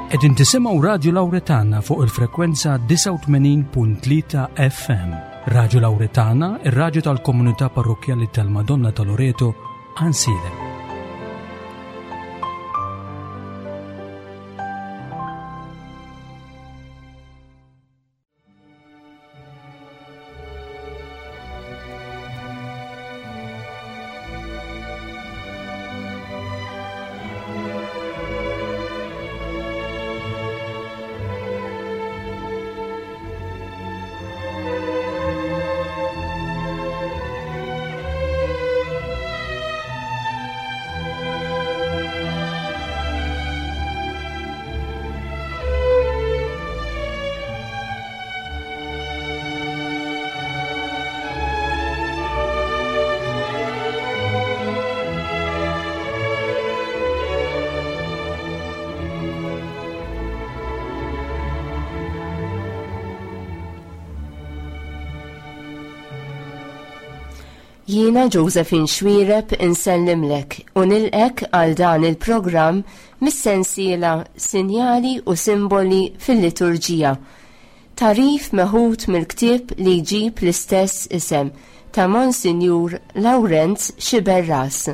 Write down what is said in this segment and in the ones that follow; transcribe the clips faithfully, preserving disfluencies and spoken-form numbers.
Qegħdin tisimgħu Radio Lawretana fuq il-frekwenza tisa' u tmenin punt tlieta F M. Radio Lawretana, ir-radju tal-Komunità Parrokjali tal-Madonna ta' Loreto, Ansile. Jiena Josephine Xwireb insellimlek u nilqek għal dan il-programm mis-sensiela Sinjali u Simboli fil-Liturġija. Tarif meħud mill-ktieb li jġib l-istess isem ta' Monsinjur Lawrenz Xiberras.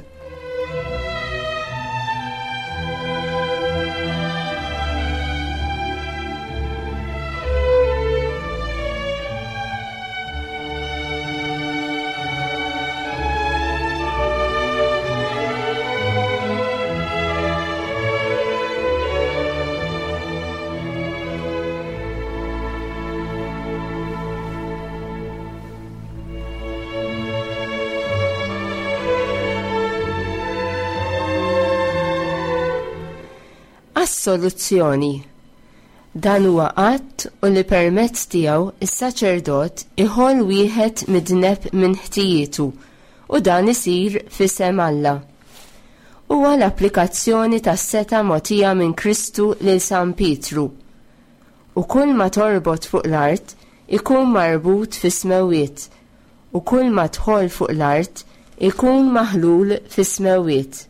Soluzzjoni. Dan huwa qatt u li permezz tiegħu is-saċerdot iħoll wieħed midneb minn ħtijietu u dan isir f'isem Alla. Huwa l-applikazzjoni tas-seta mogħtija minn Kristu lil San Pietru. U kull ma torbot fuq l-art ikun marbut fis-smewwiet u kull ma tħoll fuq l-art ikun maħlul fis-smewwiet.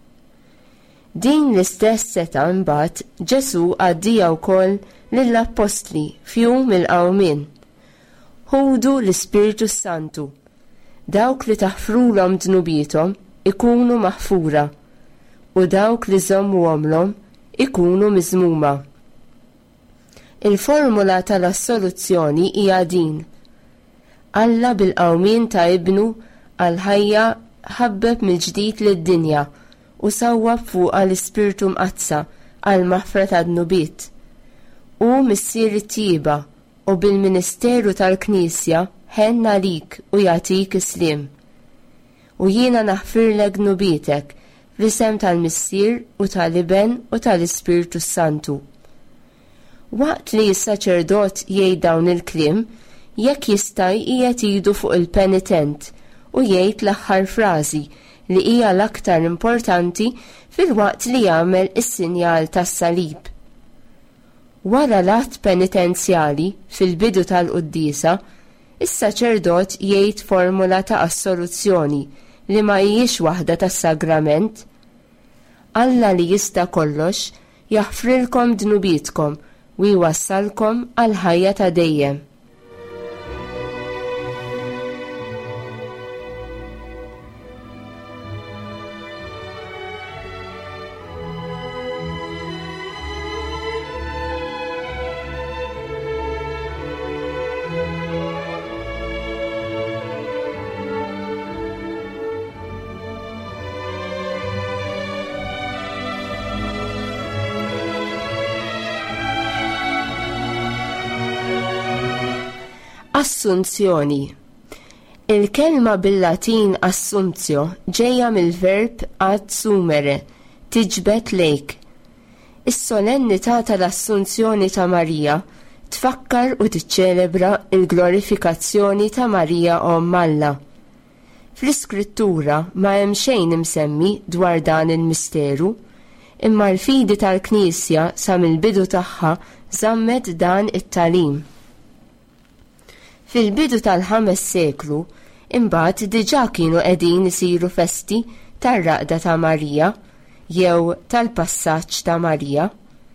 Din l-istess seta mbagħad Ġesu għaddija wkoll lill-Apostli fjum il-qawmien. Ħudu l-Ispiritu Santu. Dawk li taħfrulhom dnubietom ikunu maħfura u dawk li żommuhomlhom ikunu miżmuma. Il-formula tal-assoluzzjoni hija din. Alla bil-qawmien ta' ibnu għal ħajja ħabbeb mill-ġdid lid-dinja u sawwab fuqha l-Ispirtu mqazza għal maħfra ta' dnubiet. U missier it-tieba u bil-Ministeru tal-Knisja ħenna lik u jagħtik islim. U jiena naħfirlek dnubietek fl-isem tal-Missier u tal-Iben u tal-Ispirtu Santu. Waqt li s-saċerdot jgħid dawn il-kliem, jekk jista' qiegħed jgħidu fuq il-penitent u jgħid l-aħħar frażi li hija l-aktar importanti fil-waqt li jagħmel is-sinjal tas-salib. Wara l-att penitenzjali fil-bidu tal-quddiesa, is-saċerdot jgħid formula ta' assoluzzjoni li ma hijiex waħda tas-sagrament. Alla li jista' kollox jaħfrilkom dnubietkom u jwassalkom għal ħajja ta' dejjem. Assunzjoni. Il-kelma bil-Latin assunzio ġejja mill-verb adsumere, tiġbed lejk. Is-solennità tal-assunzjoni ta' Marija tfakkar u tiċċelebra il-glorifikazzjoni ta' Marija Omm Alla. Fl-Iskrittura ma hemm xejn imsemmi dwar dan il-misteru, imma l-fidi tal-Knisja sa mill-bidu tagħha żammet dan it-talim. Fil-bidu tal-ħames seklu, imbagħad diġà kienu qegħdin isiru festi tar-raqda ta' Marija jew tal-passaġġ ta' Marija.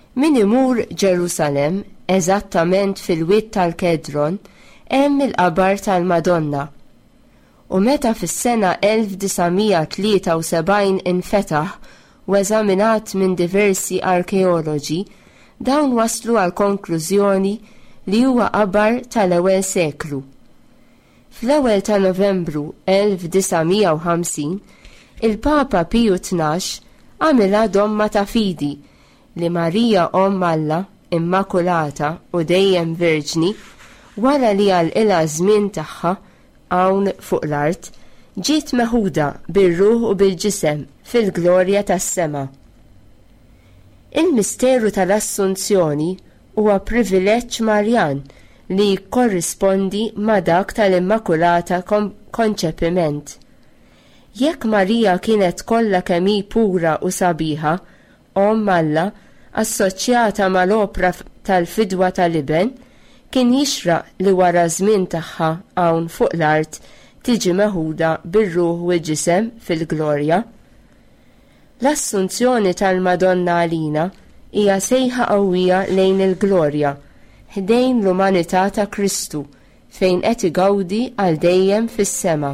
Min imur Ġerusalem, eżattament fil-wied tal-Kedron, hemm il-qabar tal-Madonna. U meta fis-sena elf disajnmija tlieta u sebgħin infetaħ u eżaminat minn diversi arkeoloġi, dawn waslu għal konklużjoni li huwa qabar tal-ewwel seklu. Fl-ewwel ta' Novembru elf disajnmija u ħamsin, il-Papa Piju tnax għamilha domma ta' fidi li Marija Omm Alla, Immakulata u dejjem Verġni, wara li għal ilha żmien tagħha hawn fuq l-art, ġiet meħuda bir-ruħ u bil-ġisem fil-glorja tas-sema. Il-misteru tal-Assunzjoni huwa privileġġ Marjan li jikkorrispondi ma' dak tal-Immakulata konċepiment. Jekk Marija kienet kollha kemm hi pura u sabiħa, Omm Alla, assoċjata mal-opra tal-fidwa tal-iben, kien jixraq li wara żmien tagħha hawn fuq l-art tiġi meħuda bir-ruħ u l-ġisem fil-glorja. L-assunzjoni tal-Madonna għalina hija sejħa qawwija lejn il-glorja, ħdejn l-umanità ta' Kristu, fejn qed igawdi għal dejjem fis-sema.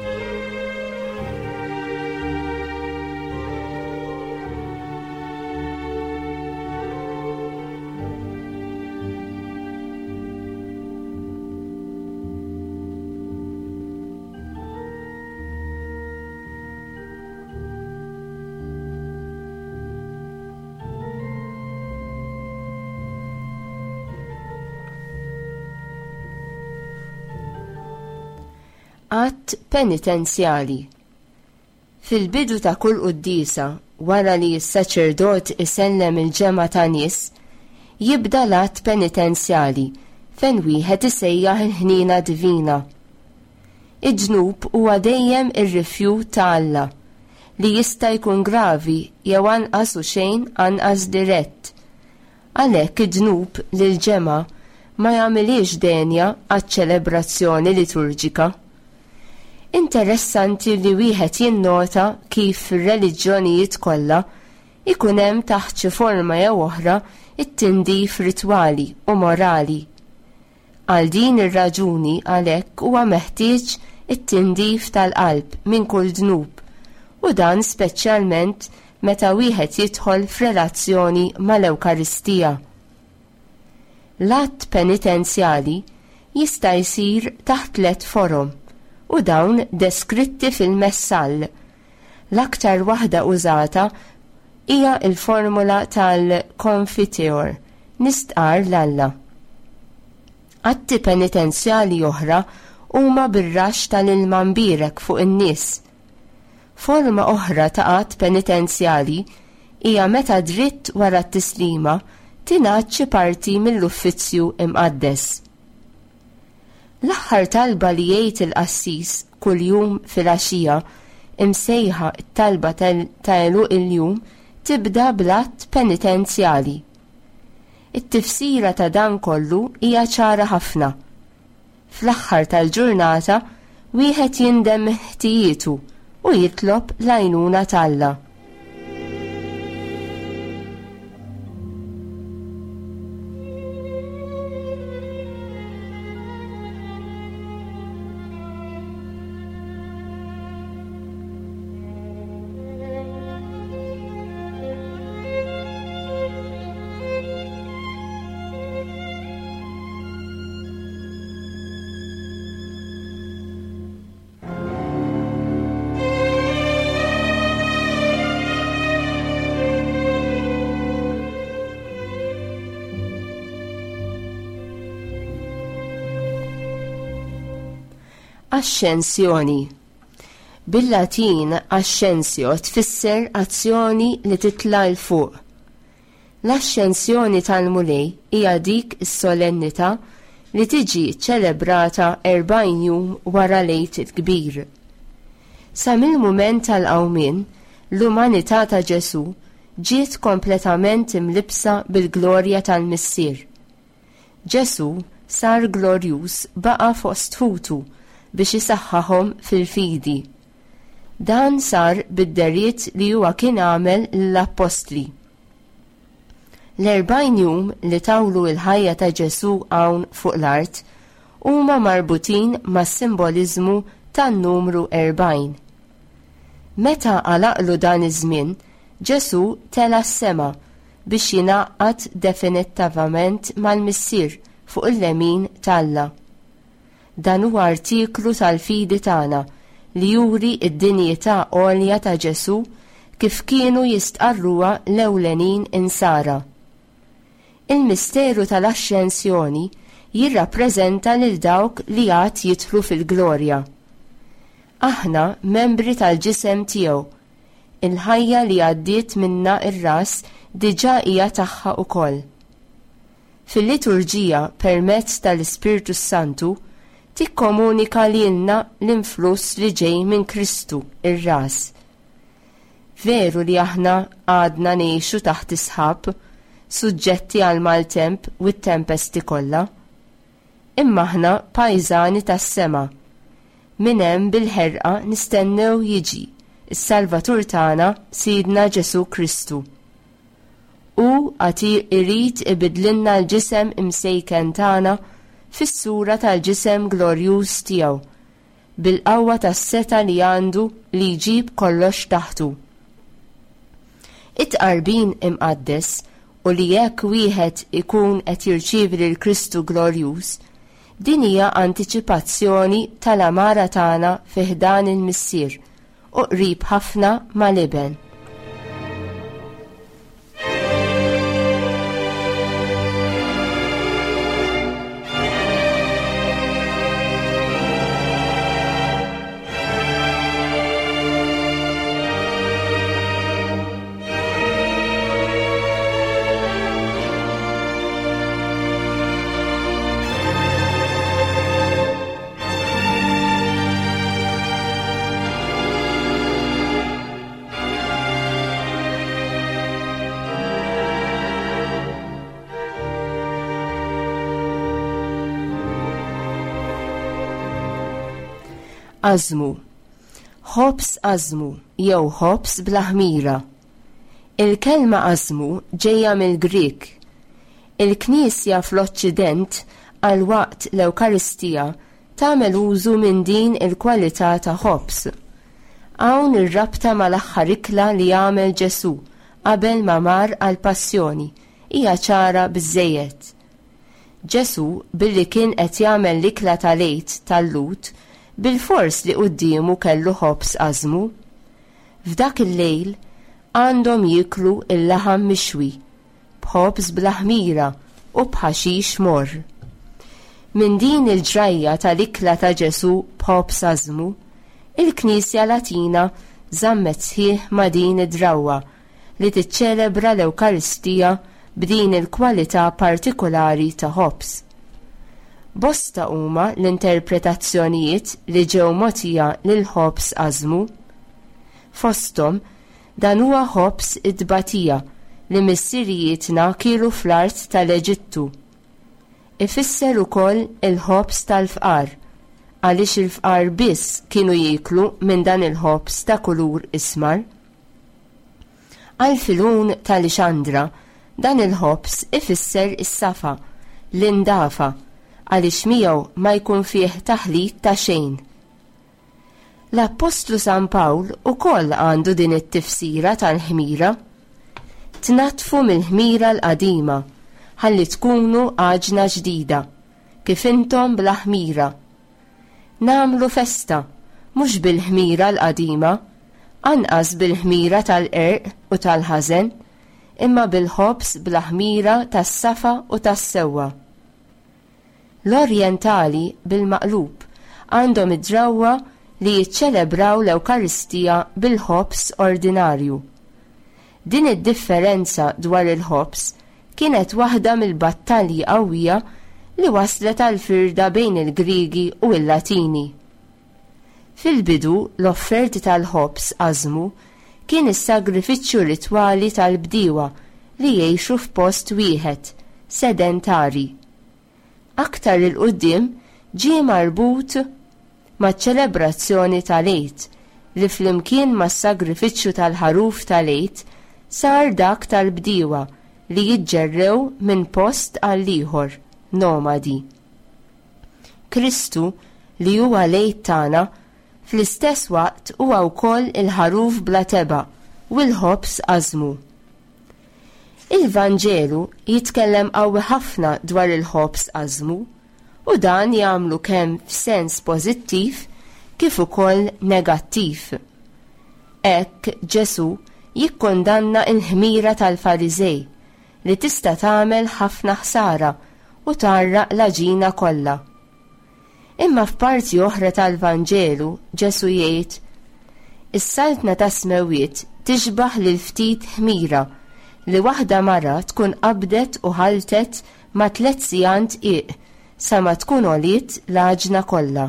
Att penitenzjali. Fil-bidu ta' kull qudiesa, wara li s-saċerdot isellem il-ġema ta' nies, jibda l-att penitenzjali fejn wieħed isejjaħ il-ħnina divina. Iġnub huwa dejjem ir-rifjut ta' Alla li jista' jkun gravi jew anqas u xejn anqas dirett. Għalhekk iġnub lil ġema ma jagħmilix denja għaċ-ċelebrazzjoni liturġika. Interessanti li wieħed jinnota kif fir-reliġjonijiet kollha ikun hemm taħt xi forma jew oħra it-tindif ritwali u morali. Għal din ir-raġuni għalhekk huwa meħtieġ it-tindif tal-qalb minn kull dnub, u dan speċjalment meta wieħed jidħol f'relazzjoni mal-Ewkaristija. L-att penitenzjali jista' jsir taħt tliet forom, u dawn deskritti fil-messall. L-aktar waħda użata hija il-formula tal-Confiteor, nistqar l-Alla. Atti penitenzjali oħra huma bir-raxx tal-ilma mbierek fuq in-nies. Forma oħra ta' qatt penitenzjali hija meta dritt wara t-tislima tingħad xi parti mill-uffizzju imqaddes. L-aħħar talba li jgħid il-qassis kuljum fil-għaxija imsejħa t-talba ta' għeluq il-jum tibda bl-att penitenzjali. It-tifsira ta' dan kollu hija ċara ħafna. Fl-aħħar tal-ġurnata wieħed jindem ħtijietu u jitlob l-għajnuna tal-Alla. Ascensjoni. Bil-Latin ascensio tfisser azzjoni li titla' l fuq. L-ascensjoni tal-mulej hija dik is-solennità li tiġi ċelebrata erbgħin jum wara l-Għid il-Kbir. Sa mill-mument tal-qawmien, l-umanità ta' Ġesu ġiet kompletament imlibsa bil-glorja tal-Missier. Ġesu sar glorjuż baqa' fost futu biex isaħħahom fil-fidi. Dan sar bid-deriet li huwa kien għamel l-Apostli. L-erbajn jum li tawlu il-ħajja ta' Ġesu hawn fuq l-art huma marbutin mas-simboliżmu tan-numru erbajn. Meta għalaqlu dan iż-żmien, Ġesu tela s-sema biex jingħaqad definittivament mal-Missier fuq il-lemin tal-Alla. Dan huwa artiklu tal-fidi tagħna li juri id-dinjità għolja ta' Ġesu kif kienu jistqarruha l-ewlenin insara. Il-misteru tal-Asċensjoni jirrappreżenta lil dawk li għad jidħlu fil-glorja. Aħna membri tal-ġisem tiegħu. Il-ħajja li għaddiet minna ir-ras diġà hija tagħha wkoll. Fil-liturġija permezz tal-Ispirtu Santu tikkomunika lilna l-influss li ġej minn Kristu ir-ras. Veru li aħna għadna ngħixu taħt isħab, suġġetti għal maltemp u t-tempesti kollha, imma aħna pajżani tas-sema. Min hemm bil-ħerqa nistennew jiġi is-Salvatur tagħna Sidna Ġesu Kristu. U għati irid ibidlilna l-ġisem imsejken tagħna fis-sura tal-ġisem glorjuż tiegħu, bil-qawwa tas-seta li għandu li jġib kollox taħtu. It-qarbin imqaddes u li jekk wieħed ikun qed jirċievi lil Kristu glorjuż, din hija antiċipazzjoni tal-amara tagħna fi ħdan il-Missier u qrib ħafna mal-iben. Azmu. Ħobs azmu jew ħobs bl-ħmira. Il-kelma azmu ġejja mill-Grik. Il-Knisja fl-Oċċident għal waqt l-Ewkaristija tagħmel użu minn din il-kwalità ta' ħobs. Hawn ir-rabta mal-aħħar ikla li jagħmel Ġesu qabel ma mar għal passjoni hija ċara biżżejjed. Ġesu billi kien qed jagħmel l-ikla tal-għid tal-lut bil-fors li qudiemu kellu ħobs azmu. F'dak il-lejl għandhom jiklu il-laħam mixwi b'ħobs bl-ħmira u b'ħaxix morr. Min din il-ġrajja tal-ikla ta' Ġesu b'ħobs azmu, il-Knisja Latina żammet sħiħ ma' din id-drawwa li tiċċelebra l-Ewkaristija b'din il-kwalità partikolari ta' ħobs. Bosta huma l-interpretazzjonijiet li ġew mogħtija lil ħobs azmu. Fosthom dan huwa ħobs id-tbatija li missirijietna kielu fl-art tal-Eġittu. Ifisser ukoll il-ħobs tal-fqar għaliex il-fqar biss kienu jieklu minn dan il-ħobs ta' kulur ismar. Għal-filun tal-Ixandra dan il-ħobs ifisser is-safa, l-indafa, għaliex miegħu ma jkun fih taħlit ta' xejn. L-Apostlu San Pawl ukoll għandu din it-tifsira tal-ħmira. Tnatfu mill-ħmira l-qadima ħalli tkunu għaġna ġdida, kif intom bla-ħmira. Namlu festa, mhux bil-ħmira l-qadima, anqas bil-ħmira tal-qerq u tal-ħażen, imma bil-ħobs bla-ħmira tas-safa u tas-sewwa. L-Orjentali bil-maqlub għandhom id-drawwa li jiċċelebraw l-Ewkaristija bil-ħobs ordinarju. Din id-differenza dwar il-ħobs kienet waħda mill-battalji qawwija li waslet għal firda bejn il-Griegi u l-Latini. Fil-bidu l-offerti tal-ħobs azmu kien is-sagrifiċċju ritwali tal-bdiewa li jgħixu f'post wieħed, sedentari. Aktar il-qudiem ġie marbut maċ-ċelebrazzjoni tal-Għid li flimkien mas-sagrifiċċju tal-ħaruf tal-Għid sar dak tal-bdiewa li jiġġerrew minn post għal ieħor, nomadi. Kristu li huwa lejt tagħna fl-istess waqt huwa wkoll il-ħaruf bla teba' u l-ħobs għażmu. Il-Vanġelu jitkellem qawwi ħafna dwar il-ħobs għażmu u dan jagħmlu kemm f'sens pożittiv kif ukoll negattiv. Hekk Ġesu jikkondanna l-ħmira tal-Fariżej li tista' tagħmel ħafna ħsara u tarraq l-għaġina kollha. Imma f'parti oħra tal-Vanġelu Ġesu jgħid: is-saltna ta' smewiet tixbaħ lil ftit ħmira li waħda mara tkun qabdet u ħaltet ma' tliet sigħant qiegħ sa ma tkun għoliet l-għaġna kollha.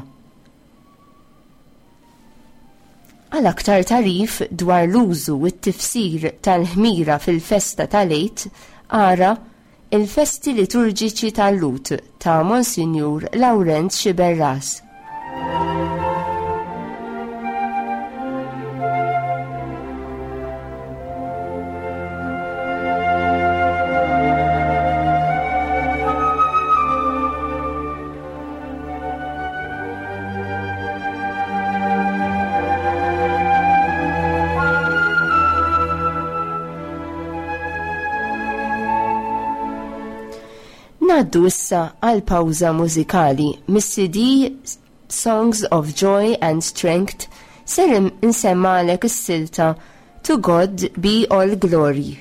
Għal aktar tarif dwar l-użu u t-tifsir tal-ħmira fil-festa tal-Għid ara il-festi liturġiċi tal-Lut ta' Monsinjur Lawrence Xiberras. Naddu issa għal pawza mużikali mis-C D Songs of Joy and Strength ser insemmalek is-silta To God Be All Glory.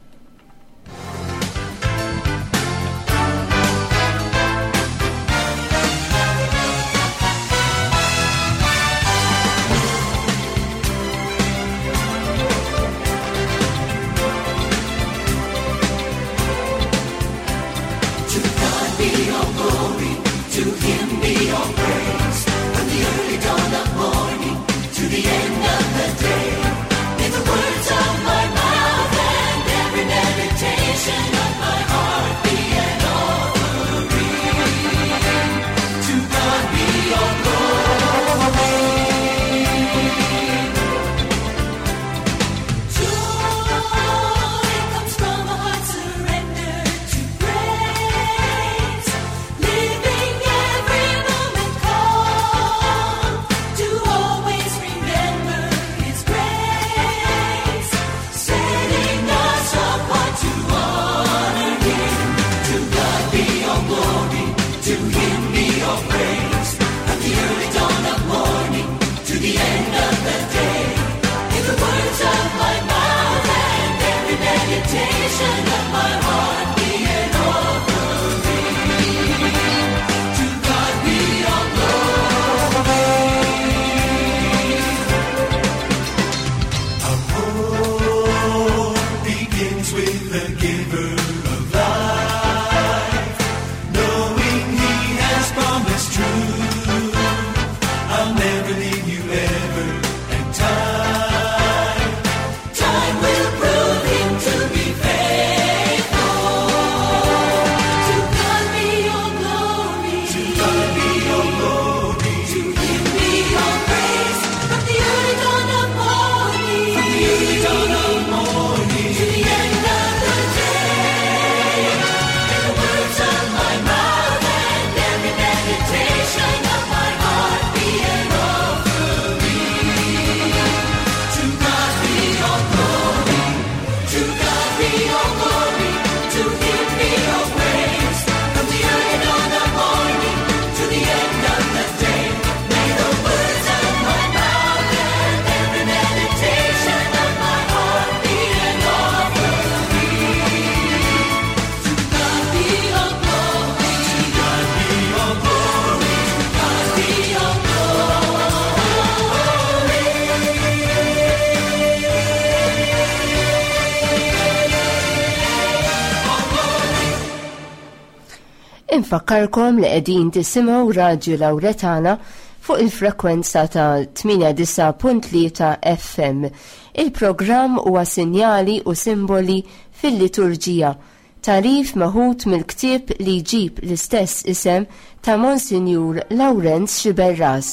Infakkarkom li qegħdin tisimgħu Radju Lawretana fuq il-frekwenza ta' tminja disa punt tlieta F M. Il-programm huwa sinjali u simboli fil-liturġija, tarif maħut mill-ktieb li jġib l-istess isem ta' Monsinjur Lawrence Xiberras.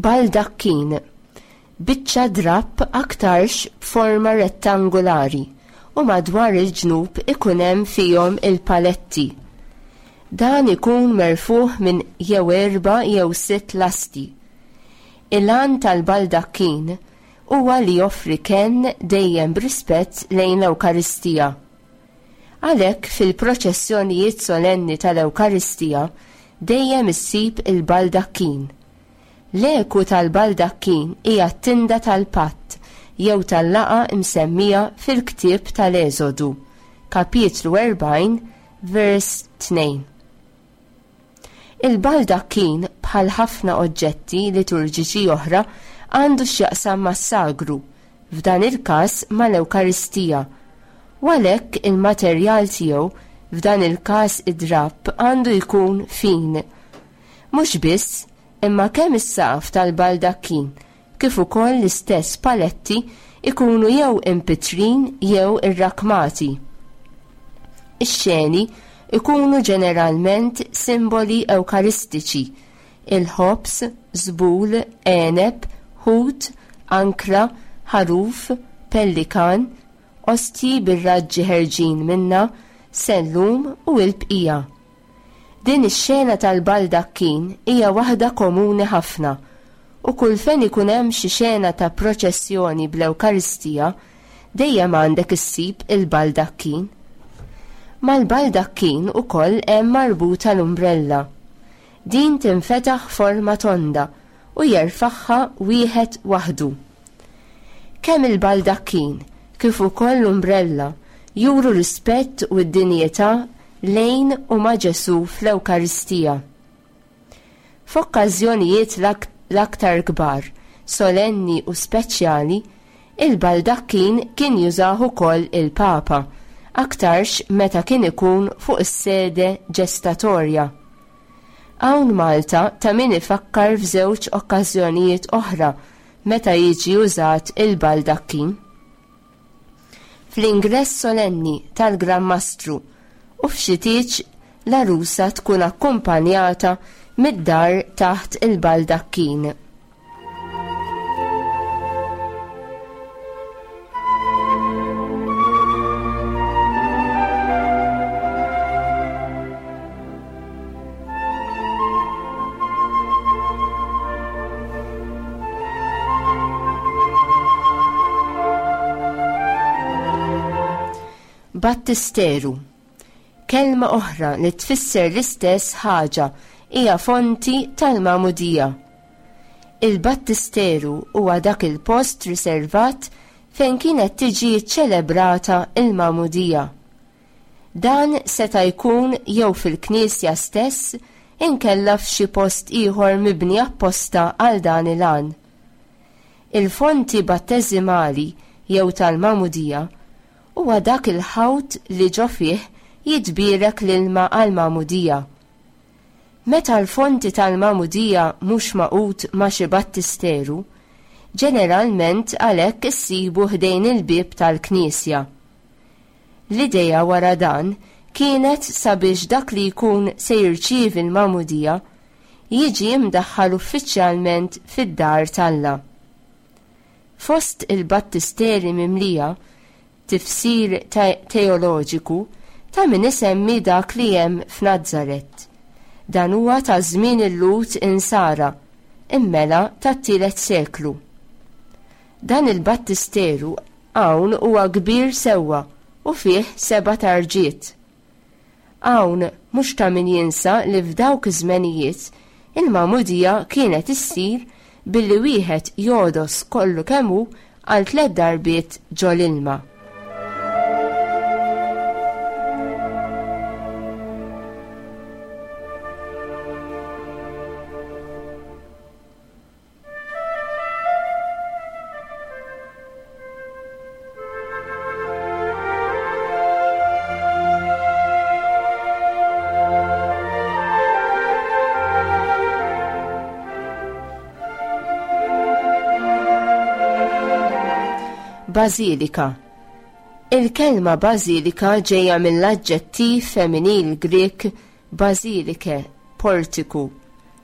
baldakkin, biċċa drapp aktarx b'forma rettangolari u madwar il-ġnub ikun hemm fihom il-paletti. Dan ikun merfuħ minn jew erba' jew sitt lasti. Il-għan tal-baldakkin huwa li joffri kenn dejjem b'rispett lejn l-Ewkaristija. Għalhekk fil-proċessjonijiet solenni tal-Ewkaristija dejjem issib il-baldakkin. L-eku tal-baldakkin hija t-tinda tal-patt jew tal-laqa msemmija fil-ktieb tal-Eżodu, kapitlu erbgħin, vers tnejn. Il-baldakkin bħal ħafna oġġetti liturġiċi oħra għandu x'jaqsam mas-sagru, f'dan il-każ mal-Ewkaristija, u għalhekk il-materjal tiegħu f'dan il-każ id-drapp għandu jkun fin. Mhux biss, imma kemm is-saqaf tal-baldakkin kif ukoll l-istess paletti ikunu jew impitrin jew irrakmati. Ix-xeni ikunu ġeneralment simboli ewkaristiċi: il-ħobs, żbul, għeneb, ħut, ankra, ħaruf, pellikan, ostji bir-raġġi ħerġin minna, sellum u l-bqija. Din ix-xena tal-baldakkin hija waħda komuni ħafna u kull fejn ikun hemm xi xena ta' proċessjoni bl-Ewkaristija dejjem għandek issib il-baldakkin. Mal-baldakkin ukoll hemm marbuta l-umbrella. Din tinfetaħ forma tonda u jerfaħħa wieħed waħdu. Kemm il-baldakkin kif ukoll l-umbrella juru rispett u d-dinjetà lejn u ma' Ġesu fl-Ewkaristija. F'okkażjonijiet l-aktar kbar, solenni u speċjali, il-baldakkin kien jużah ukoll il-Papa, aktarx meta kien ikun fuq is-sede ġestatorja. Hawn Malta ta' min ifakkar f'żewġ okkażjonijiet oħra meta jiġi użat il-baldakkin. Fl-ingress solenni tal-Gran Mastru u f'xitieġ l-arusa tkun akkumpanjata mid-dar taħt il-baldakkin. Battisteru, kelma oħra li tfisser l-istess ħaġa, hija fonti tal-Magħmudija. Il-battisteru huwa dak il-post riservat fejn kienet tiġi ċċelebrata il-Magħmudija. Dan seta' jkun jew fil-Knisja stess inkella f'xi post ieħor mibni apposta għal dan il-għan. Il-fonti batteżimali jew tal-Magħmudija huwa dak il-ħawd li ġo fih jitbierek l-ilma għal-Magħmudija. Meta l-fonti tal-Magħmudija mhux maqut ma' xi battisteru, ġeneralment għalhekk issibu ħdejn il-bieb tal-Knisja. L-idea wara dan kienet sabiex dak li jkun se jirċievi l-Magħmudija jiġi mdaħħal uffiċjalment fid-dar talla. Fost il-battisteri mimlija tifsir teoloġiku ta' min isemmi dak li hemm f'Nażaret. Dan huwa ta' żmien il-Lut insara, immela tat-tielet seklu. Dan il-battisteru hawn huwa kbir sewwa u fih seba' tarġiet. Hawn mhux ta' min jinsa li f'dawk iż-żmenijiet il-Magħmudija kienet issir billi wieħed jodos kollu kemm hu għal tliet darbiet ġol ilma. Bażilika. Il-kelma bażilika ġejja mill-aġġettiv femminil Grek basilike, portiku.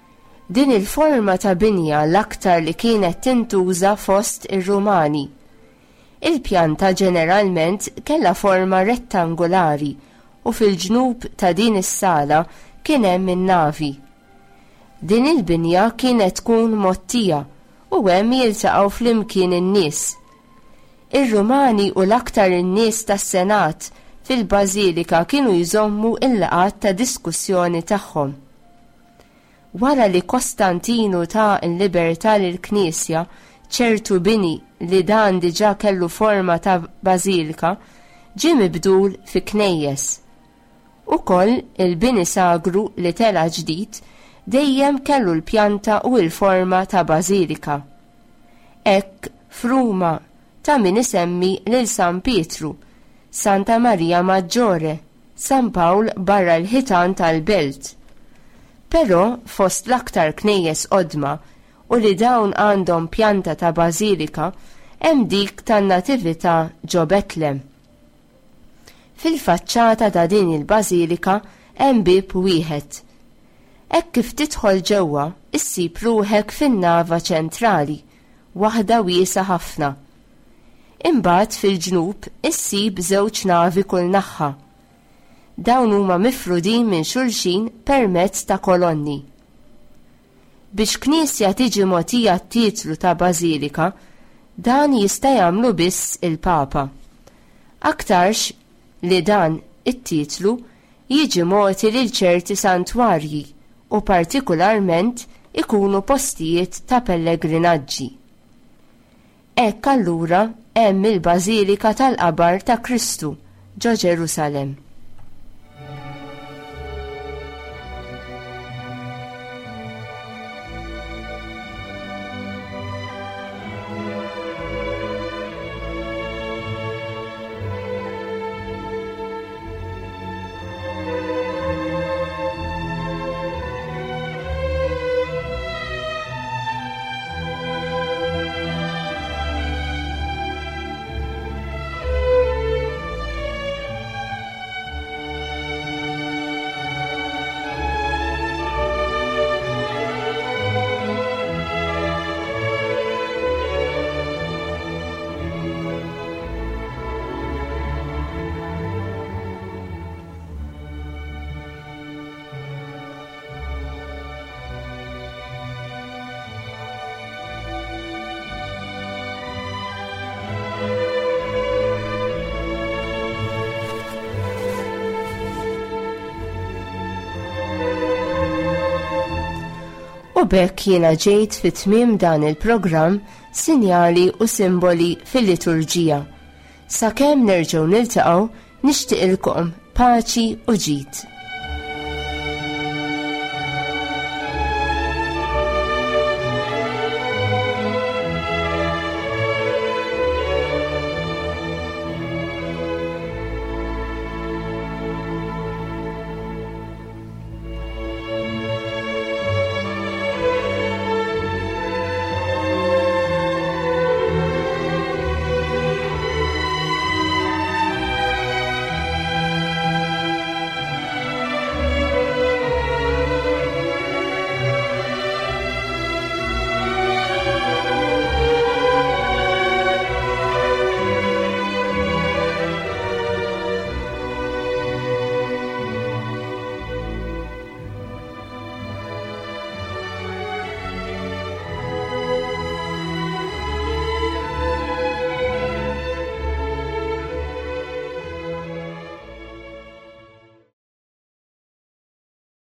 Din il-forma ta' binja l-aktar li kienet tintuża fost ir-Rumani. Il-pjanta ġeneralment kellha forma rettangolari u fil-ġnub ta' din is-sala kien hemm in-navi. Din il-binja kienet tkun mottija u hemm jiltaqgħu flimkien in-nies. Ir-Rumani u l-aktar in-nies tas-Senat fil-Bażilika kienu jżommu il-laqgħat ta' diskussjoni tagħhom. Wara li Kostantinu ta' il-libertà lill-Knisja ċertu bini li dan diġà kellu forma ta' bażilika ġie mibdul fi knejjes. Ukoll il-bini sagru li tela ġdid dejjem kellu l-pjanta u l-forma ta' bażilika. Hekk f'Ruma ta' min isemmi lil San Pietru, Santa Marija Maggiore, San Pawl barra l-ħitan tal-Belt. Però fost l-aktar knejjes qodma u li dawn għandhom pjanta ta' bażilika hemm dik tan-Natività ġo Betlem. Fil-faċċata ta' din il-bażilika hemm bieb wieħed. Hekk kif tidħol ġewwa issib ruħek fin-nava ċentrali, waħda wiesa ħafna. Imbagħad fil-ġnub issib żewġ navi kull naħa. Dawn huma mifrudin minn xulxin permezz ta' kolonni. Biex knisja tiġi mogħtija t-titlu ta' bażilika, dan jista' jagħmlu biss il-Papa. Aktarx li dan it-titlu jiġi mogħti lil ċerti santwarji u partikolarment ikunu postijiet ta' pellegrinaġġi. Hekk allura hemm il-Bażilika tal-Qabar ta' Kristu ġo Ġerusalemm. U bekk jiena ġejt fit-tmiem dan il-programm sinjali u simboli fil-liturġija. Sakemm nerġgħu niltaqgħu nixtieqilkom paċi u ġid.